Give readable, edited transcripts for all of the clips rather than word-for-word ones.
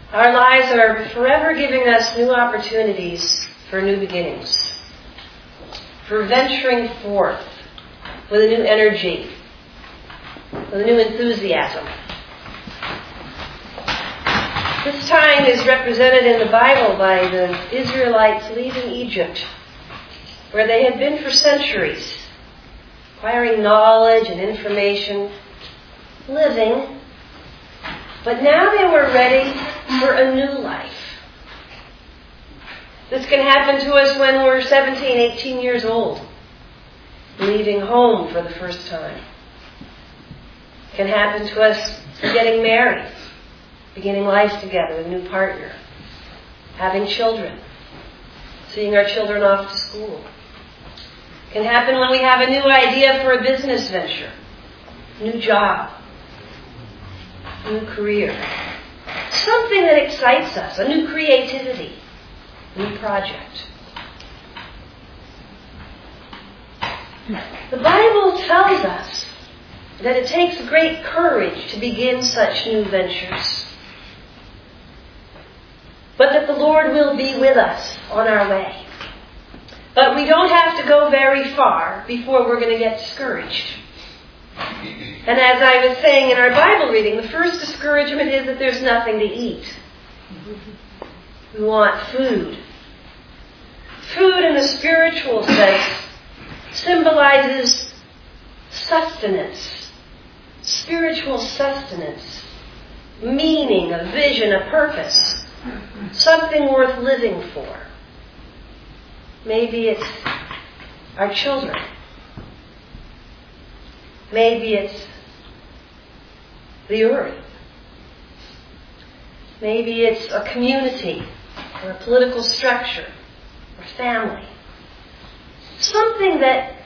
Our lives are forever giving us new opportunities for new beginnings, for venturing forth with a new energy, with a new enthusiasm. This time is represented in the Bible by the Israelites leaving Egypt, where they had been for centuries, acquiring knowledge and information, living, but now they were ready for a new life. This can happen to us when we're 17, 18 years old, leaving home for the first time. It can happen to us getting married, beginning life together with a new partner, having children, seeing our children off to school. It can happen when we have a new idea for a business venture, new job, new career, something that excites us, a new creativity, new project. The Bible tells us that it takes great courage to begin such new ventures, but that the Lord will be with us on our way. But we don't have to go very far before we're going to get discouraged. And as I was saying in our Bible reading, the first discouragement is that there's nothing to eat. We want food. Food in the spiritual sense symbolizes sustenance, spiritual sustenance, meaning, a vision, a purpose, something worth living for. Maybe it's our children. Maybe it's the earth. Maybe it's a community or a political structure or family. Something that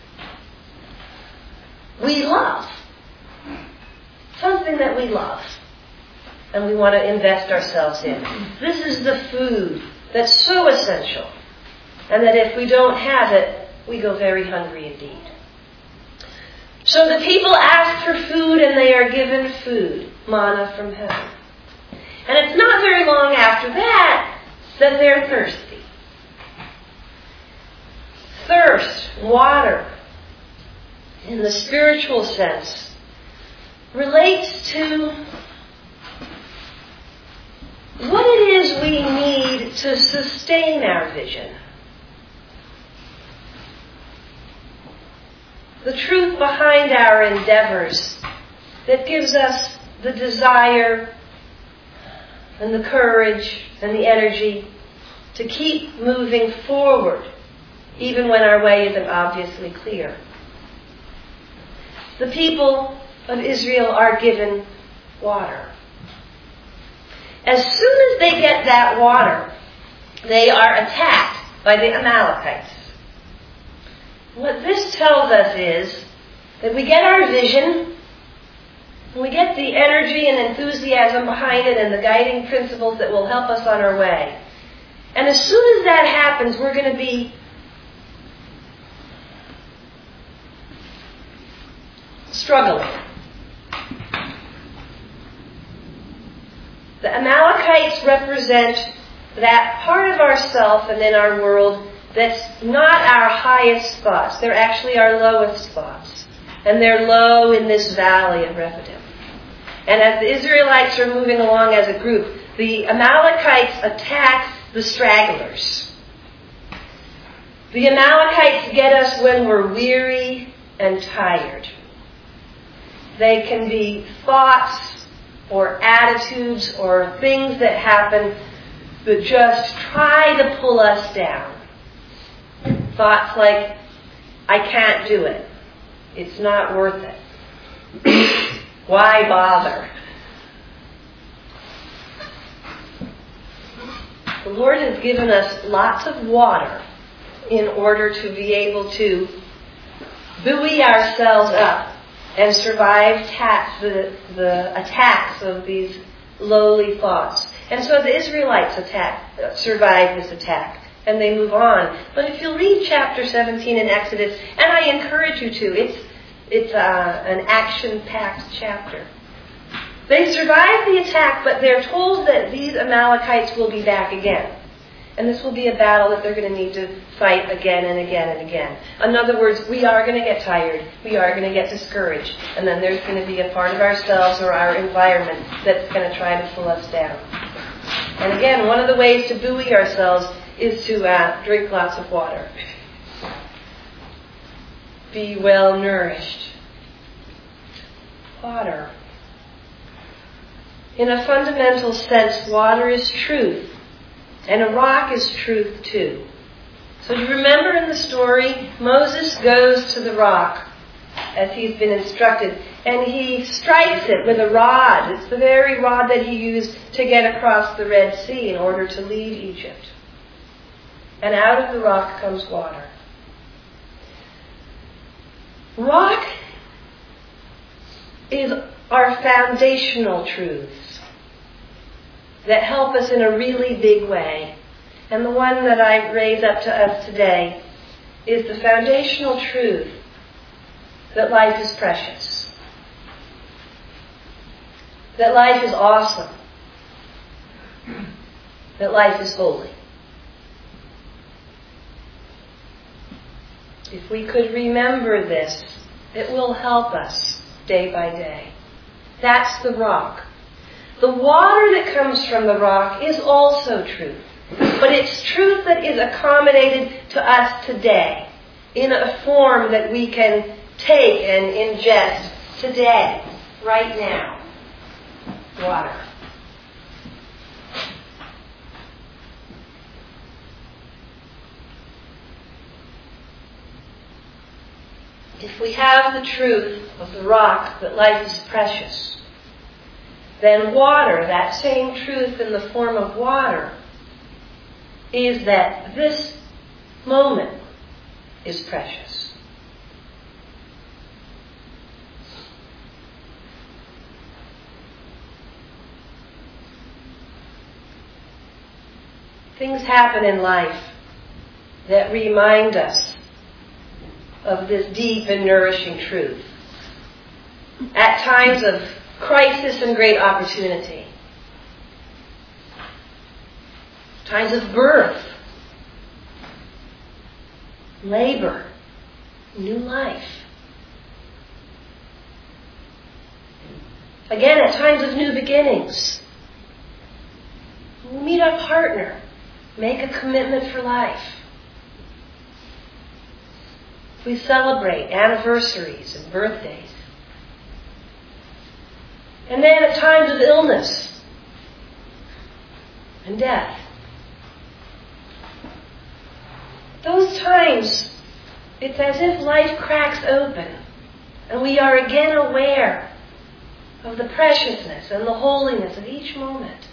we love. Something that we love and we want to invest ourselves in. This is the food that's so essential, and that if we don't have it, we go very hungry indeed. So the people ask for food and they are given food, manna from heaven. And it's not very long after that that they're thirsty. Thirst, water, in the spiritual sense, relates to what it is we need to sustain our vision. The truth behind our endeavors that gives us the desire and the courage and the energy to keep moving forward, even when our way isn't obviously clear. The people of Israel are given water. As soon as they get that water, they are attacked by the Amalekites. What this tells us is that we get our vision, and we get the energy and enthusiasm behind it and the guiding principles that will help us on our way. And as soon as that happens, we're going to be struggling. The Amalekites represent that part of ourself and in our world that's not our highest thoughts. They're actually our lowest thoughts. And they're low in this valley of Rephidim. And as the Israelites are moving along as a group, the Amalekites attack the stragglers. The Amalekites get us when we're weary and tired. They can be thoughts or attitudes or things that happen that just try to pull us down. Thoughts like, I can't do it. It's not worth it. Why bother? The Lord has given us lots of water in order to be able to buoy ourselves up and survive the attacks of these lowly thoughts. And so the Israelites survive this attack. And they move on. But if you'll read chapter 17 in Exodus, and I encourage you to, it's an action-packed chapter. They survive the attack, but they're told that these Amalekites will be back again. And this will be a battle that they're going to need to fight again and again and again. In other words, we are going to get tired. We are going to get discouraged. And then there's going to be a part of ourselves or our environment that's going to try to pull us down. And again, one of the ways to buoy ourselves is to drink lots of water. Be well nourished. Water. In a fundamental sense, water is truth. And a rock is truth too. So do you remember in the story, Moses goes to the rock as he's been instructed, and he strikes it with a rod. It's the very rod that he used to get across the Red Sea in order to leave Egypt. And out of the rock comes water. Rock is our foundational truths that help us in a really big way. And the one that I raise up to us today is the foundational truth that life is precious. That life is awesome. That life is holy. If we could remember this, it will help us day by day. That's the rock. The water that comes from the rock is also truth. But it's truth that is accommodated to us today in a form that we can take and ingest today, right now. Water. If we have the truth of the rock that life is precious, then water, that same truth in the form of water, is that this moment is precious. Things happen in life that remind us of this deep and nourishing truth. At times of crisis and great opportunity. Times of birth, labor, new life. Again, at times of new beginnings. We meet our partner, make a commitment for life. We celebrate anniversaries and birthdays. And then at times of illness and death. Those times, it's as if life cracks open and we are again aware of the preciousness and the holiness of each moment.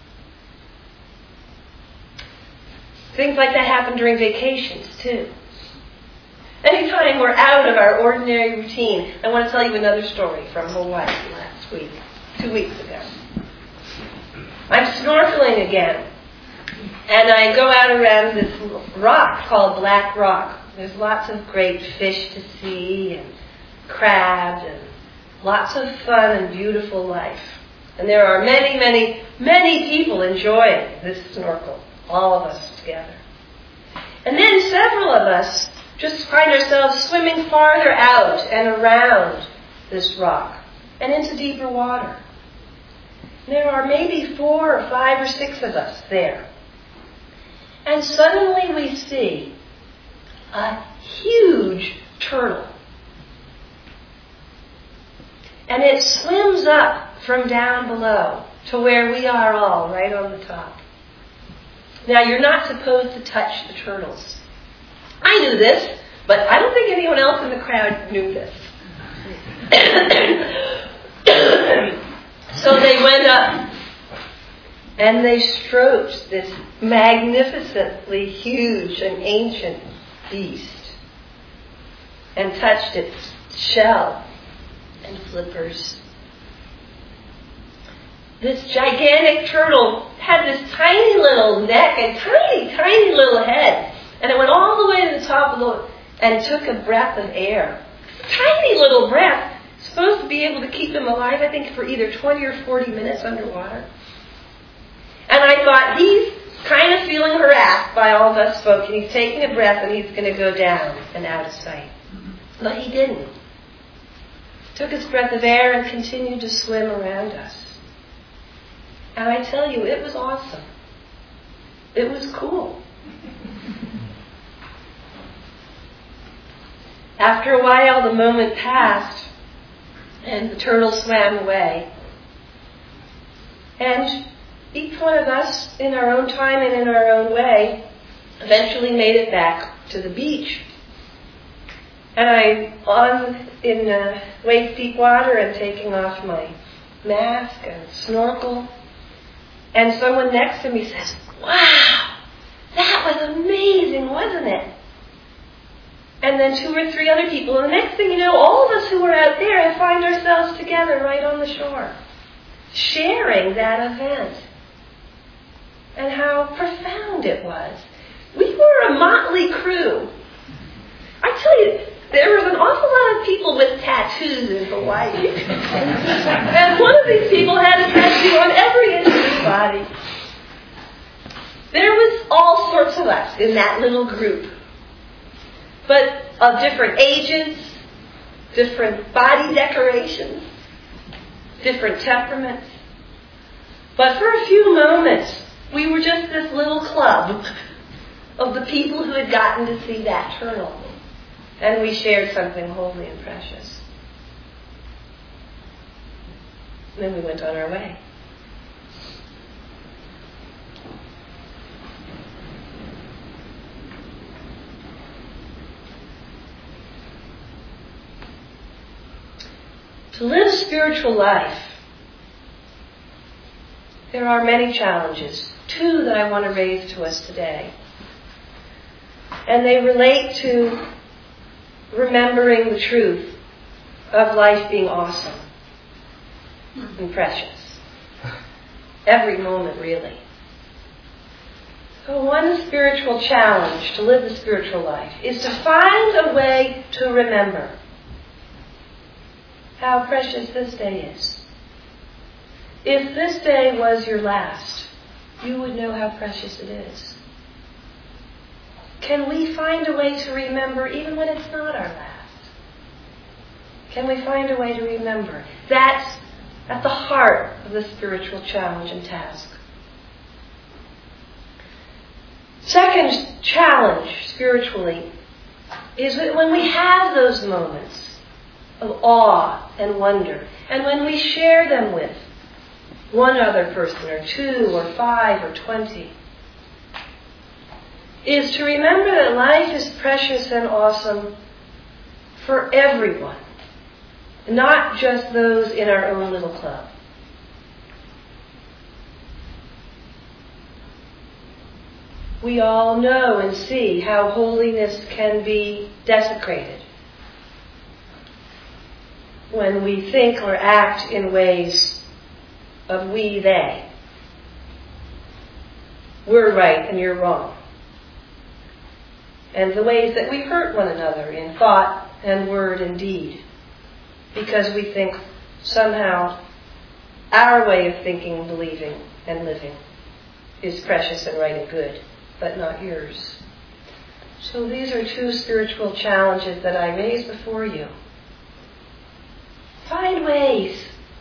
Things like that happen during vacations too. Anytime we're out of our ordinary routine, I want to tell you another story from Hawaii last week, 2 weeks ago. I'm snorkeling again, and I go out around this rock called Black Rock. There's lots of great fish to see, and crabs, and lots of fun and beautiful life. And there are many, many, many people enjoying this snorkel, all of us together. And then several of us just find ourselves swimming farther out and around this rock and into deeper water. There are maybe 4 or 5 or 6 of us there. And suddenly we see a huge turtle. And it swims up from down below to where we are all, right on the top. Now, you're not supposed to touch the turtles. I knew this, but I don't think anyone else in the crowd knew this. So they went up and they stroked this magnificently huge and ancient beast and touched its shell and flippers. This gigantic turtle had this tiny little neck and tiny, tiny little head. And it went all the way to the top of and took a breath of air. Tiny little breath, supposed to be able to keep him alive, I think, for either 20 or 40 minutes underwater. And I thought, he's kind of feeling harassed by all of us folk, and he's taking a breath, and he's going to go down and out of sight. But he didn't. Took his breath of air and continued to swim around us. And I tell you, it was awesome. It was cool. After a while, the moment passed, and the turtle swam away. And each one of us, in our own time and in our own way, eventually made it back to the beach. And I'm in waist-deep water and taking off my mask and snorkel. And someone next to me says, "Wow, that was amazing, wasn't it?" And then 2 or 3 other people. And the next thing you know, all of us who were out there find ourselves together right on the shore, sharing that event. And how profound it was. We were a motley crew. I tell you, there was an awful lot of people with tattoos in Hawaii. And one of these people had a tattoo on every inch of his body. There was all sorts of us in that little group. But of different ages, different body decorations, different temperaments. But for a few moments, we were just this little club of the people who had gotten to see that turtle. And we shared something holy and precious. And then we went on our way. To live a spiritual life, there are many challenges. 2 that I want to raise to us today. And they relate to remembering the truth of life being awesome and precious. Every moment, really. So one spiritual challenge to live the spiritual life is to find a way to remember how precious this day is. If this day was your last, you would know how precious it is. Can we find a way to remember even when it's not our last? Can we find a way to remember? That's at the heart of the spiritual challenge and task. Second challenge spiritually is that when we have those moments of awe and wonder, and when we share them with one other person, or 2, or 5, or 20, is to remember that life is precious and awesome for everyone, not just those in our own little club. We all know and see how holiness can be desecrated when we think or act in ways of we, they. We're right and you're wrong. And the ways that we hurt one another in thought and word and deed, because we think somehow our way of thinking, believing, and living is precious and right and good, but not yours. So these are 2 spiritual challenges that I raise before you. Find ways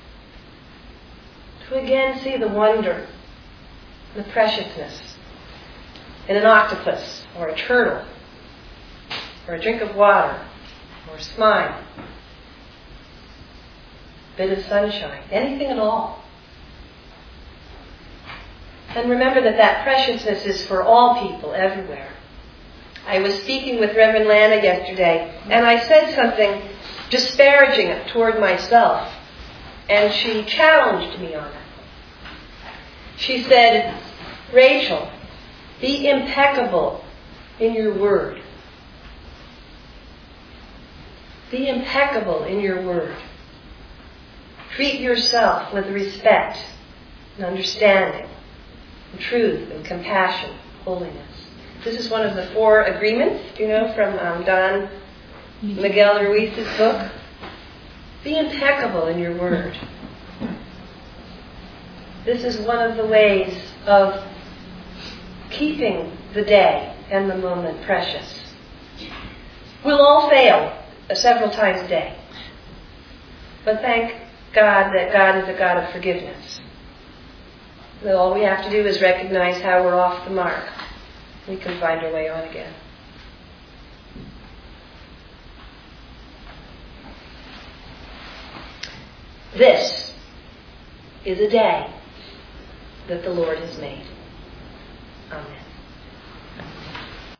to again see the wonder, the preciousness in an octopus or a turtle or a drink of water or a smile, a bit of sunshine, anything at all. And remember that preciousness is for all people everywhere. I was speaking with Reverend Lana yesterday, and I said something disparaging toward myself, and she challenged me on it. She said, "Rachel, be impeccable in your word. Be impeccable in your word. Treat yourself with respect and understanding and truth and compassion, holiness." This is one of the 4 agreements, from Don Miguel Ruiz's book. Be impeccable in your word. This is one of the ways of keeping the day and the moment precious. We'll all fail several times a day. But thank God that God is a God of forgiveness. So all we have to do is recognize how we're off the mark. We can find our way on again. This is a day that the Lord has made. Amen.